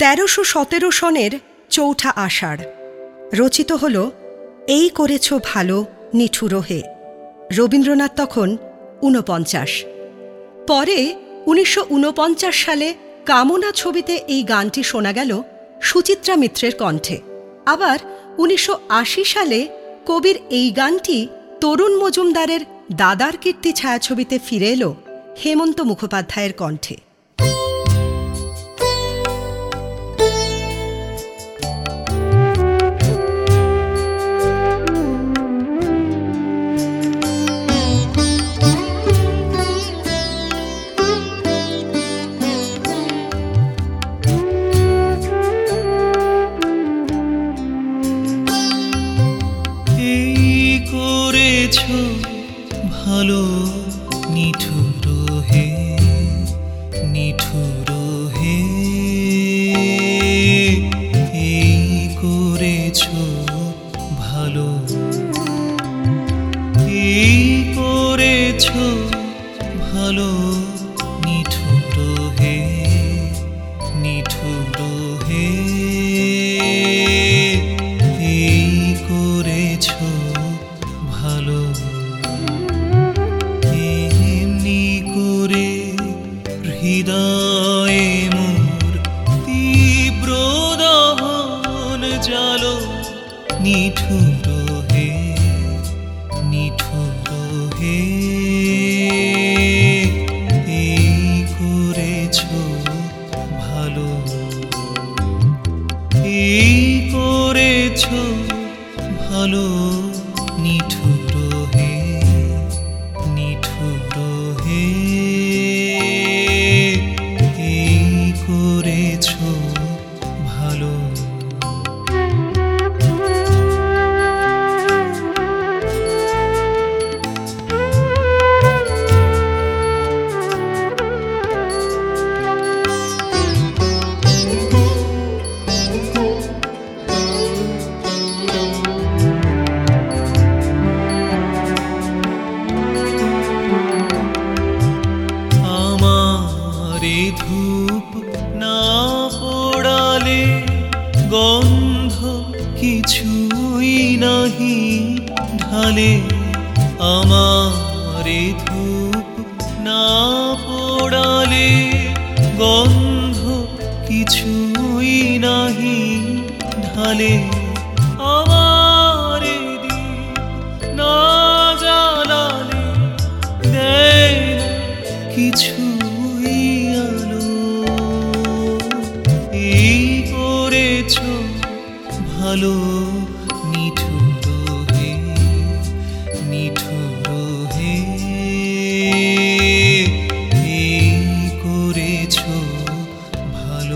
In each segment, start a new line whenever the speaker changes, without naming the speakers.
1317 সনের চৌঠা আষাঢ়। রচিত হল এই করেছ ভালো নিঠুর হে। রবীন্দ্রনাথ তখন 49। পরে 1949 সালে কামনা ছবিতে এই গানটি শোনা গেল সুচিত্রা মিত্রের কণ্ঠে। আবার 1980 সালে কবির এই গানটি তরুণ মজুমদারের দাদার কীর্তি ছায়াছবিতে ফিরে এলো হেমন্ত মুখোপাধ্যায়ের কণ্ঠে।
ভালো নিঠুর হে, নিঠুর হে, এই করেছ ভালো, এই করেছ ভালো নিঠুর হে, নিঠুর হে, এই করেছ ভালো। হৃদয়ে মোর তীব্র দহন জালো নিঠুর হে, নিঠুর হে, এই করেছ ভালো, এই করেছ ভালো নিঠুর হে, নিঠুর হে, করেছ ভালো। আমারে ধূপ না পোড়ালে গন্ধ কিছুই নাহি ঢালে, আমারে ধূপ না পোড়ালে গন্ধ কিছুই নাহি ঢালে, আমারে না জ্বালালে দেয় কিছু ভালো নিঠুর হে, নিঠুর হে, এই করেছ ভালো।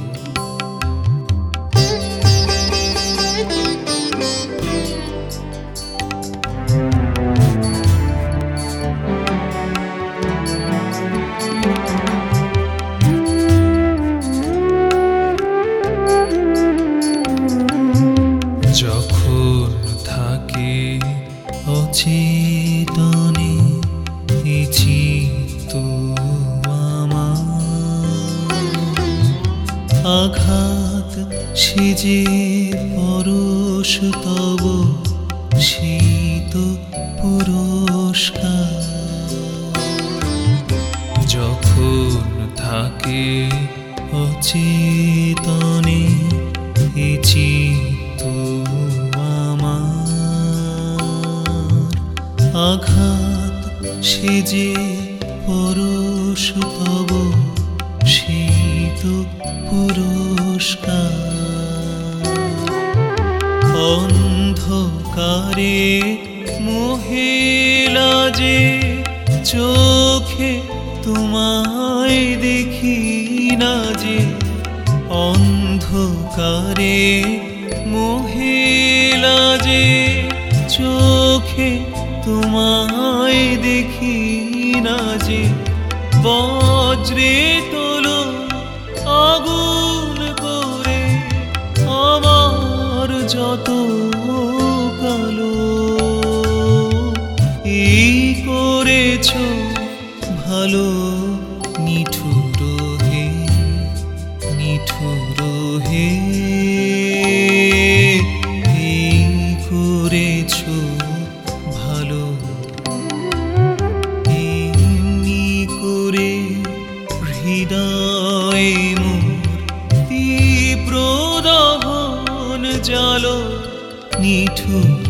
যখন থাকে অচেতনে এই চিত্ত আমার, আঘাত সেজে পরশ তব শীত পুরস্কার। যখন থাকে অচেতনে এই চিত্ত আমার, আঘাত সেজে পরশ তব শীত পুরস্কার। অন্ধকারে মোহে লাজে চোখে তোমায় দেখি না যে, অন্ধকারে মোহে লাজে চোখে তোমায় দেখি না যে, বজ্রে তোলো আগুন করে আমার যত কালো, এই করেছ ভালো নিঠুর হে, নিঠুর এই করেছ ভালো, এমনি করে হৃদয় মোর তীব্র দহন জালো নিঠুর